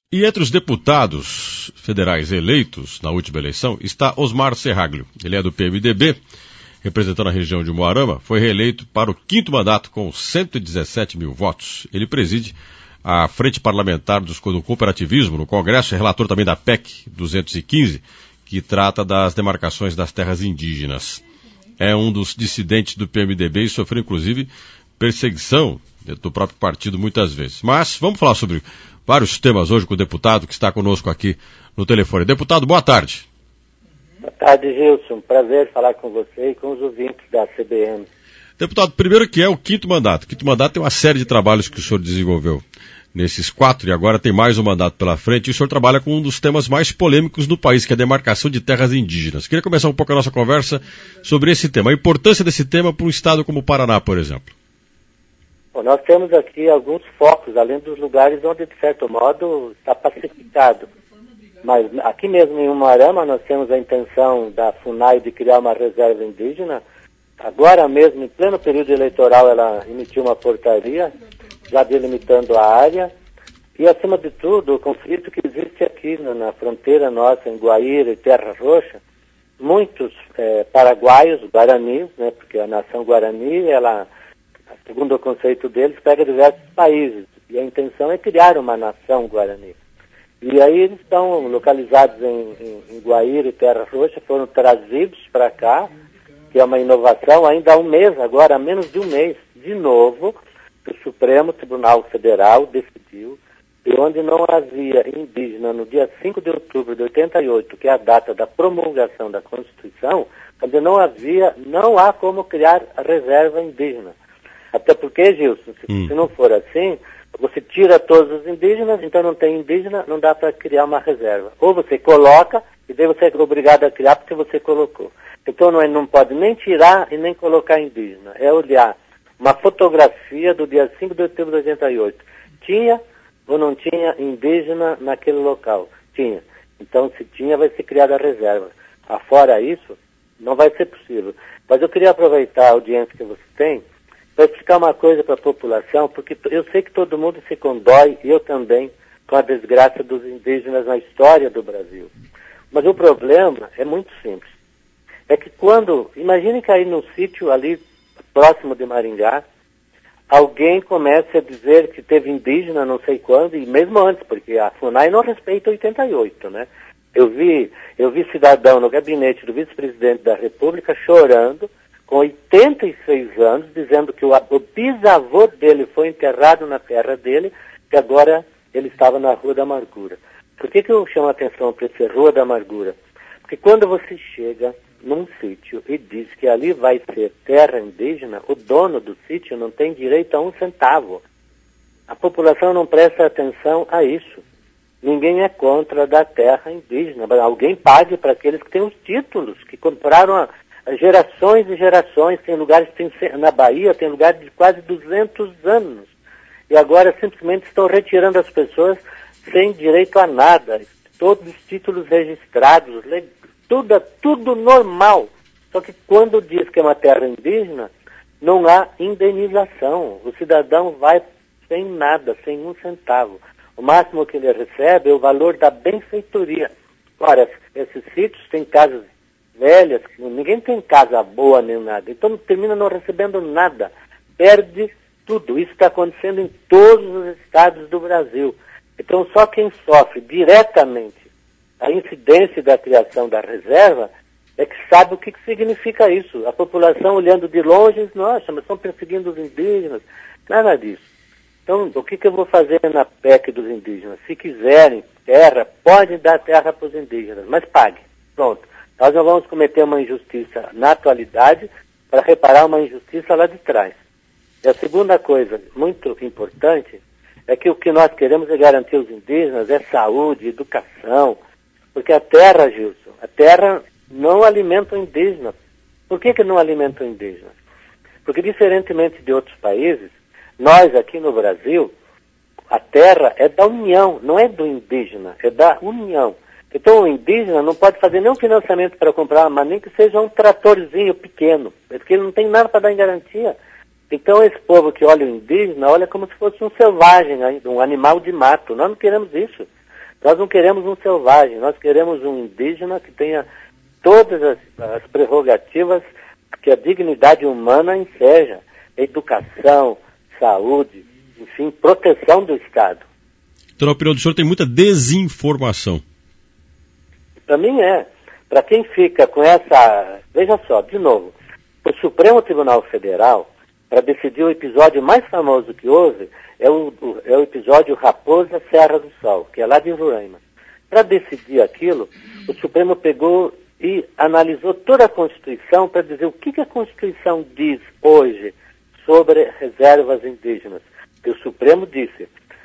E entre os deputados federais eleitos na última eleição está Osmar Serraglio. Ele é do PMDB, representando a região de Umuarama, foi reeleito para o 5º mandato com 117 mil votos. Ele preside a Frente Parlamentar do Cooperativismo no Congresso, é relator também da PEC 215, que trata das demarcações das terras indígenas. É um dos dissidentes do PMDB e sofreu, inclusive, perseguição do próprio partido muitas vezes. Mas vamos falar sobre vários temas hoje com o deputado que está conosco aqui no telefone. Deputado, boa tarde. Boa tarde, Gilson. Prazer falar com você e com os ouvintes da CBN. Deputado, primeiro que é o 5º mandato. O 5º mandato tem uma série de trabalhos que o senhor desenvolveu nesses 4 e agora tem mais um mandato pela frente. E o senhor trabalha com um dos temas mais polêmicos do país, que é a demarcação de terras indígenas. Queria começar um pouco a nossa conversa sobre esse tema, a importância desse tema para um estado como o Paraná, por exemplo. Bom, nós temos aqui alguns focos, além dos lugares onde, de certo modo, está pacificado. Mas aqui mesmo em Umuarama nós temos a intenção da FUNAI de criar uma reserva indígena. Agora mesmo, em pleno período eleitoral, ela emitiu uma portaria já delimitando a área. E, acima de tudo, o conflito que existe aqui na fronteira nossa, em Guaíra e Terra Roxa, muitos paraguaios, guaranis, né, porque a nação guarani, ela, segundo o conceito deles, pega diversos países. E a intenção é criar uma nação guarani. E aí eles estão localizados em Guaíra e Terra Roxa, foram trazidos para cá, que é uma inovação, ainda há um mês, agora há menos de um mês, de novo, o Supremo Tribunal Federal decidiu que onde não havia indígena no dia 5 de outubro de 88, que é a data da promulgação da Constituição, onde não há como criar a reserva indígena. Até porque, Gilson, se não for assim, você tira todos os indígenas, então não tem indígena, não dá para criar uma reserva. Ou você coloca, e daí você é obrigado a criar porque você colocou. Então não pode nem tirar e nem colocar indígena. É olhar uma fotografia do dia 5 de outubro de 88. Tinha ou não tinha indígena naquele local? Tinha. Então, se tinha, vai ser criada a reserva. Afora isso, não vai ser possível. Mas eu queria aproveitar a audiência que você tem para explicar uma coisa para a população, porque eu sei que todo mundo se condói, e eu também, com a desgraça dos indígenas na história do Brasil. Mas o problema é muito simples. É que imagine cair num sítio ali próximo de Maringá, alguém comece a dizer que teve indígena não sei quando, e mesmo antes, porque a FUNAI não respeita 88, né? Eu vi cidadão no gabinete do vice-presidente da República chorando, com 86 anos, dizendo que o bisavô dele foi enterrado na terra dele, que agora ele estava na Rua da Amargura. Por que eu chamo a atenção para essa Rua da Amargura? Porque quando você chega num sítio e diz que ali vai ser terra indígena, o dono do sítio não tem direito a 1 centavo. A população não presta atenção a isso. Ninguém é contra da terra indígena. Alguém pague para aqueles que têm os títulos, que compraram gerações e gerações. Tem lugares, na Bahia, tem lugares de quase 200 anos. E agora simplesmente estão retirando as pessoas sem direito a nada. Todos os títulos registrados, tudo normal. Só que quando diz que é uma terra indígena, não há indenização. O cidadão vai sem nada, sem 1 centavo. O máximo que ele recebe é o valor da benfeitoria. Ora, esses sítios têm casas velhas, ninguém tem casa boa nem nada. Então termina não recebendo nada. Perde tudo. Isso está acontecendo em todos os estados do Brasil. Então só quem sofre diretamente a incidência da criação da reserva é que sabe o que significa isso. A população olhando de longe diz, nossa, mas estão perseguindo os indígenas. Nada disso. Então, o que eu vou fazer na PEC dos indígenas? Se quiserem terra, podem dar terra para os indígenas, mas pague. Pronto. Nós não vamos cometer uma injustiça na atualidade para reparar uma injustiça lá de trás. E a segunda coisa muito importante é que o que nós queremos é garantir aos indígenas é saúde, educação, porque a terra, Gilson, a terra não alimenta o indígena. Por que não alimenta o indígena? Porque, diferentemente de outros países, nós aqui no Brasil, a terra é da União, não é do indígena, é da União. Então o indígena não pode fazer nenhum financiamento para comprar, mas nem que seja um tratorzinho pequeno, porque ele não tem nada para dar em garantia. Então esse povo que olha o indígena, olha como se fosse um selvagem ainda, um animal de mato. Nós não queremos isso. Nós não queremos um selvagem, nós queremos um indígena que tenha todas as prerrogativas que a dignidade humana enseja, educação, saúde, enfim, proteção do Estado. Então, na opinião do senhor, tem muita desinformação. Para mim é. Para quem fica com essa... Veja só, de novo, o Supremo Tribunal Federal, para decidir o episódio mais famoso que houve, é o episódio Raposa Serra do Sol, que é lá de Roraima. Para decidir aquilo, o Supremo pegou e analisou toda a Constituição para dizer o que a Constituição diz hoje sobre reservas indígenas. E o Supremo disse,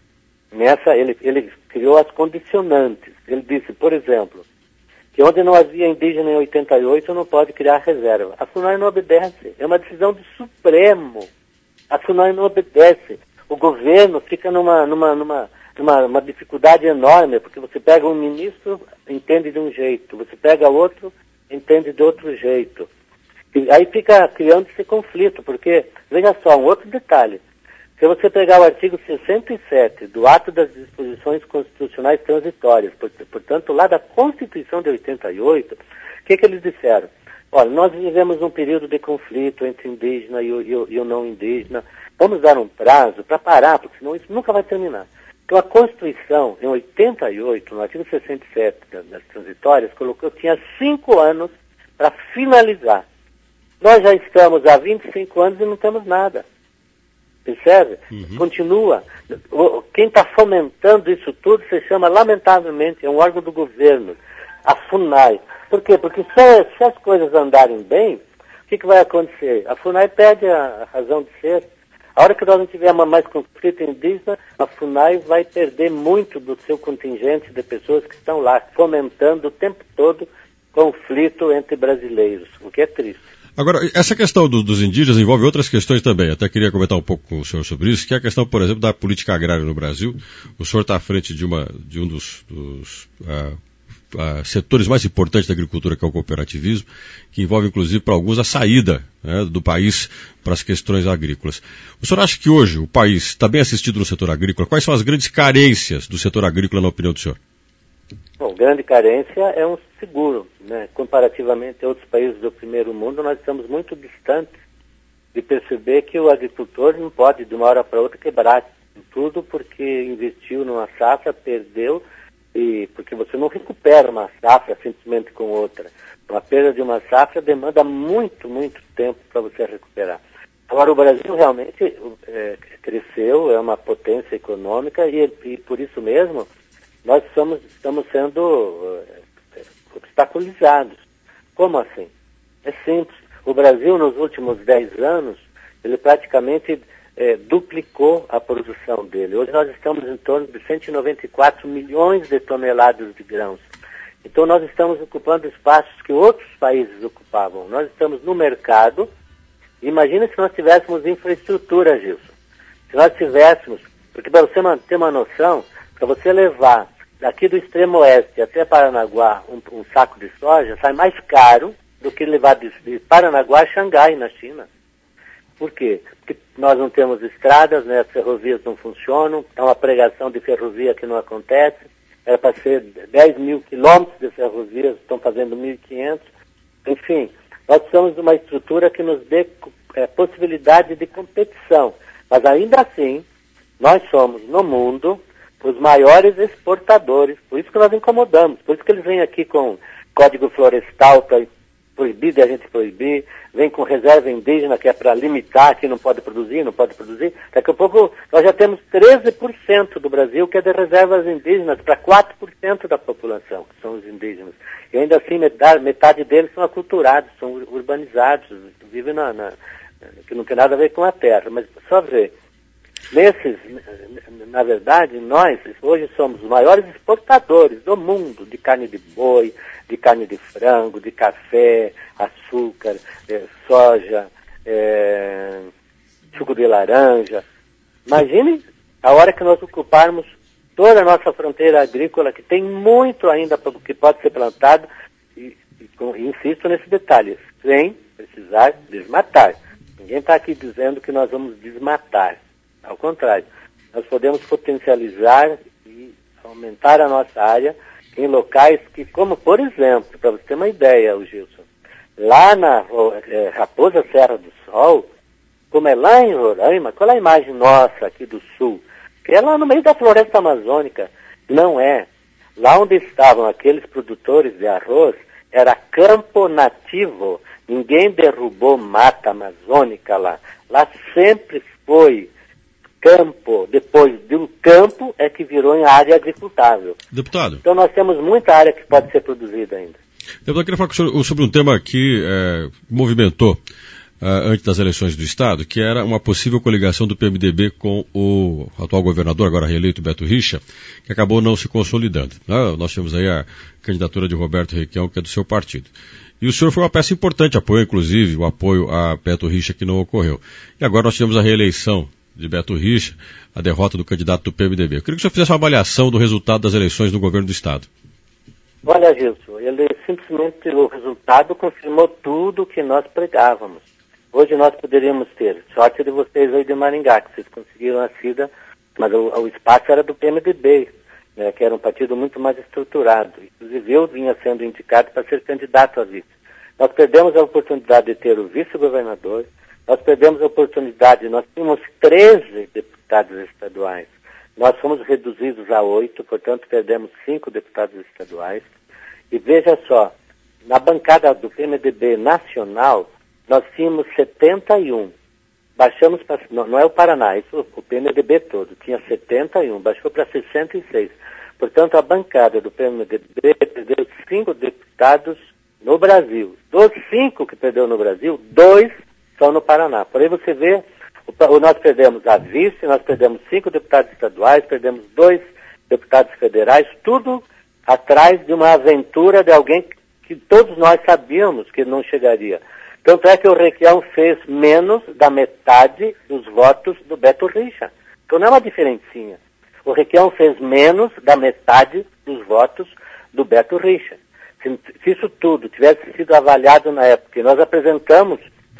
ele criou as condicionantes. Ele disse, por exemplo, que onde não havia indígena em 88 não pode criar reserva. A FUNAI não obedece. É uma decisão do Supremo. A FUNAI não obedece. O governo fica numa dificuldade enorme, porque você pega um ministro, entende de um jeito, você pega outro, entende de outro jeito. E aí fica criando esse conflito, porque, veja só, um outro detalhe. Se você pegar o artigo 67 do Ato das Disposições Constitucionais Transitórias, portanto, lá da Constituição de 88, o que eles disseram? Olha, nós vivemos um período de conflito entre indígena e o não indígena. Vamos dar um prazo para parar, porque senão isso nunca vai terminar. Então, a Constituição, em 88, no artigo 67 das transitórias, colocou que tinha 5 anos para finalizar. Nós já estamos há 25 anos e não temos nada. Percebe? Uhum. Continua. Quem está fomentando isso tudo se chama, lamentavelmente, é um órgão do governo, a FUNAI. Por quê? Porque se as coisas andarem bem, o que vai acontecer? A FUNAI perde a razão de ser. A hora que nós não tivermos mais conflito indígena, a FUNAI vai perder muito do seu contingente de pessoas que estão lá, fomentando o tempo todo conflito entre brasileiros, o que é triste. Agora, essa questão dos indígenas envolve outras questões também. Até queria comentar um pouco com o senhor sobre isso, que é a questão, por exemplo, da política agrária no Brasil. O senhor está à frente de um dos setores mais importantes da agricultura, que é o cooperativismo, que envolve, inclusive, para alguns, a saída, né, do país para as questões agrícolas. O senhor acha que hoje o país está bem assistido no setor agrícola? Quais são as grandes carências do setor agrícola, na opinião do senhor? Bom, grande carência é um seguro, né? Comparativamente a outros países do primeiro mundo, nós estamos muito distantes de perceber que o agricultor não pode, de uma hora para outra, quebrar tudo porque investiu numa safra, perdeu, e porque você não recupera uma safra simplesmente com outra. Uma perda de uma safra demanda muito, muito tempo para você recuperar. Agora, o Brasil realmente cresceu, é uma potência econômica e por isso mesmo nós estamos sendo obstaculizados. Como assim? É simples. O Brasil, nos últimos 10 anos, ele praticamente duplicou a produção dele. Hoje nós estamos em torno de 194 milhões de toneladas de grãos. Então nós estamos ocupando espaços que outros países ocupavam. Nós estamos no mercado. Imagina se nós tivéssemos infraestrutura, Gilson. Se nós tivéssemos, porque para você ter uma noção, para você levar daqui do extremo oeste até Paranaguá um saco de soja, sai mais caro do que levar de Paranaguá a Xangai, na China. Por quê? Porque nós não temos estradas, né? As ferrovias não funcionam, é uma pregação de ferrovia que não acontece. Era para ser 10 mil quilômetros de ferrovias, estão fazendo 1.500. Enfim, nós precisamos de uma estrutura que nos dê possibilidade de competição. Mas ainda assim, nós somos, no mundo, os maiores exportadores. Por isso que nós incomodamos. Por isso que eles vêm aqui com código florestal para proibir de a gente proibir. Vem com reserva indígena, que é para limitar, que não pode produzir. Daqui a pouco nós já temos 13% do Brasil que é de reservas indígenas, para 4% da população, que são os indígenas. E ainda assim, metade deles são aculturados, são urbanizados, vivem que não tem nada a ver com a terra. Mas só ver. Na verdade, nós hoje somos os maiores exportadores do mundo de carne de boi, de carne de frango, de café, açúcar, soja, suco de laranja. Imagine a hora que nós ocuparmos toda a nossa fronteira agrícola, que tem muito ainda que pode ser plantado, e insisto nesse detalhe, sem precisar desmatar. Ninguém está aqui dizendo que nós vamos desmatar. Ao contrário, nós podemos potencializar e aumentar a nossa área em locais que, como por exemplo, para você ter uma ideia, o Gilson, lá na Raposa Serra do Sol, como é lá em Roraima, qual é a imagem nossa aqui do sul? Que é lá no meio da floresta amazônica. Não é. Lá onde estavam aqueles produtores de arroz, era campo nativo. Ninguém derrubou mata amazônica lá. Lá sempre foi campo. Depois do campo é que virou em área agricultável. Deputado. Então nós temos muita área que pode ser produzida ainda. Deputado, eu queria falar com o senhor sobre um tema que movimentou antes das eleições do Estado, que era uma possível coligação do PMDB com o atual governador, agora reeleito, Beto Richa, que acabou não se consolidando. Nós temos aí a candidatura de Roberto Requião, que é do seu partido. E o senhor foi uma peça importante, apoiou inclusive o apoio a Beto Richa, que não ocorreu. E agora nós tivemos a reeleição de Beto Richa, a derrota do candidato do PMDB. Eu queria que o senhor fizesse uma avaliação do resultado das eleições no governo do Estado. Olha, Gilson, o resultado confirmou tudo o que nós pregávamos. Hoje nós poderíamos ter sorte de vocês aí de Maringá, que vocês conseguiram a SIDA, mas o espaço era do PMDB, né, que era um partido muito mais estruturado. Inclusive eu vinha sendo indicado para ser candidato a vice. Nós perdemos a oportunidade de ter o vice-governador, nós perdemos a oportunidade, nós tínhamos 13 deputados estaduais. Nós fomos reduzidos a 8, portanto perdemos 5 deputados estaduais. E veja só, na bancada do PMDB nacional, nós tínhamos 71. Baixamos para... Não é o Paraná, isso o PMDB todo. Tinha 71, baixou para 66. Portanto, a bancada do PMDB perdeu 5 deputados no Brasil. Dos 5 que perdeu no Brasil, 2 são no Paraná. Por aí você vê, nós perdemos a vice, nós perdemos 5 deputados estaduais, perdemos 2 deputados federais, tudo atrás de uma aventura de alguém que todos nós sabíamos que não chegaria. Tanto é que o Requião fez menos da metade dos votos do Beto Richa. Então não é uma diferencinha. O Requião fez menos da metade dos votos do Beto Richa. Se isso tudo tivesse sido avaliado na época, e nós apresentamos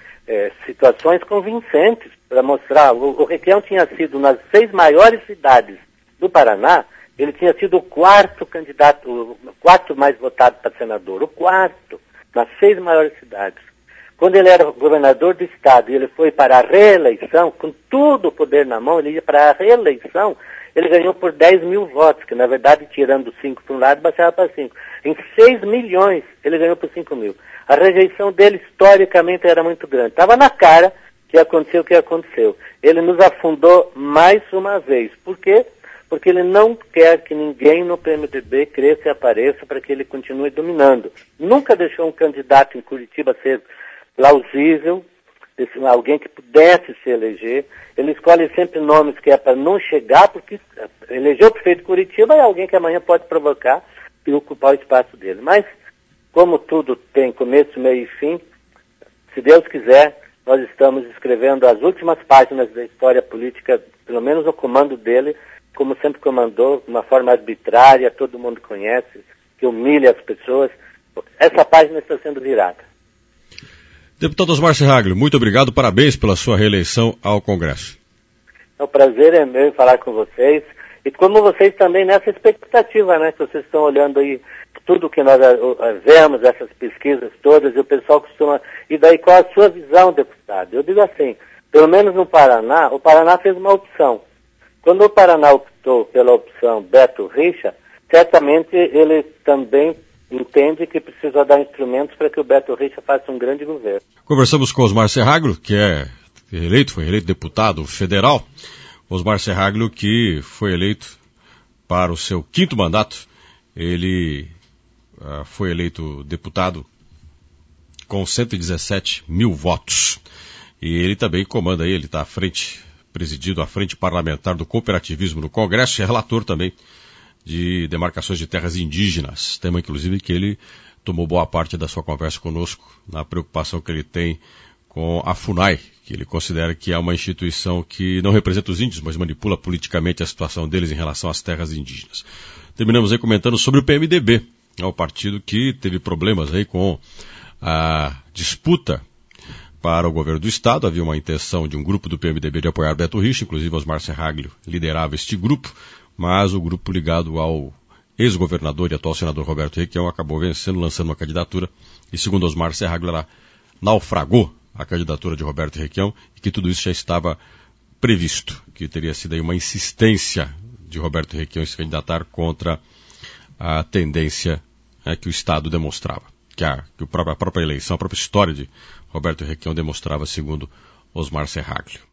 situações convincentes para mostrar, o Requião tinha sido nas 6 maiores cidades do Paraná, ele tinha sido o 4º candidato, o 4º mais votado para senador, o 4º, nas 6 maiores cidades. Quando ele era governador do estado e ele foi para a reeleição, com todo o poder na mão, ele ia para a reeleição, ele ganhou por 10 mil votos, que na verdade, tirando 5 para um lado, baixava para 5. Em 6 milhões, ele ganhou por 5 mil. A rejeição dele, historicamente, era muito grande. Estava na cara que aconteceu o que aconteceu. Ele nos afundou mais uma vez. Por quê? Porque ele não quer que ninguém no PMDB cresça e apareça para que ele continue dominando. Nunca deixou um candidato em Curitiba ser plausível, alguém que pudesse se eleger. Ele escolhe sempre nomes que é para não chegar, porque eleger o prefeito de Curitiba é alguém que amanhã pode provocar e ocupar o espaço dele. Mas, como tudo tem começo, meio e fim, se Deus quiser, nós estamos escrevendo as últimas páginas da história política, pelo menos o comando dele, como sempre comandou, de uma forma arbitrária, todo mundo conhece, que humilha as pessoas. Essa página está sendo virada. Deputado Osmar Serraglio, muito obrigado, parabéns pela sua reeleição ao Congresso. O prazer é meu em falar com vocês, e como vocês também nessa expectativa, né, que vocês estão olhando aí tudo que nós vemos, essas pesquisas todas, e o pessoal costuma... E daí qual a sua visão, deputado? Eu digo assim, pelo menos no Paraná, o Paraná fez uma opção. Quando o Paraná optou pela opção Beto Richa, certamente ele também entende que precisa dar instrumentos para que o Beto Richa faça um grande governo. Conversamos com Osmar Serraglio, que foi eleito deputado federal. Osmar Serraglio, que foi eleito para o seu 5º mandato. Ele foi eleito deputado com 117 mil votos. E ele também comanda aí, ele está presidido a frente parlamentar do cooperativismo no Congresso, e é relator também de demarcações de terras indígenas, tema inclusive que ele tomou boa parte da sua conversa conosco na preocupação que ele tem com a FUNAI, que ele considera que é uma instituição que não representa os índios, mas manipula politicamente a situação deles em relação às terras indígenas. Terminamos aí comentando sobre o PMDB, o partido que teve problemas aí com a disputa para o governo do Estado. Havia uma intenção de um grupo do PMDB de apoiar Beto Richa, inclusive Osmar Serraglio liderava este grupo, mas o grupo ligado ao ex-governador e atual senador Roberto Requião acabou vencendo, lançando uma candidatura, e segundo Osmar Serraglio, ela naufragou a candidatura de Roberto Requião e que tudo isso já estava previsto, que teria sido aí uma insistência de Roberto Requião em se candidatar contra a tendência que o Estado demonstrava, que a própria eleição, a própria história de Roberto Requião demonstrava, segundo Osmar Serraglio.